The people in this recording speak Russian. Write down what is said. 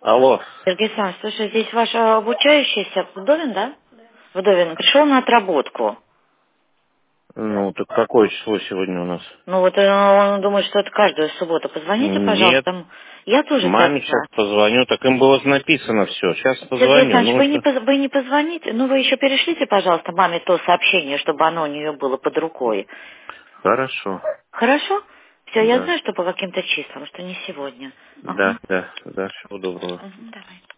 Алло. Сергей Александрович, слушай, здесь ваш обучающийся Вдовин, да? Вдовин пришел на отработку. Ну, так какое число сегодня у нас? Ну вот он думает, что это каждую субботу. Позвоните, Нет. пожалуйста. Я тоже так Маме сейчас знаю. позвоню. Так им было написано все. Сейчас Сергей позвоню. Александрович, Ну, вы не, что? вы не позвоните? Ну, вы еще перешлите, пожалуйста, маме то сообщение, чтобы оно у нее было под рукой. Хорошо. Хорошо? Все, я Да. знаю, что по каким-то числам, что не сегодня. Ага. Да. Всего доброго. Мгм, давай.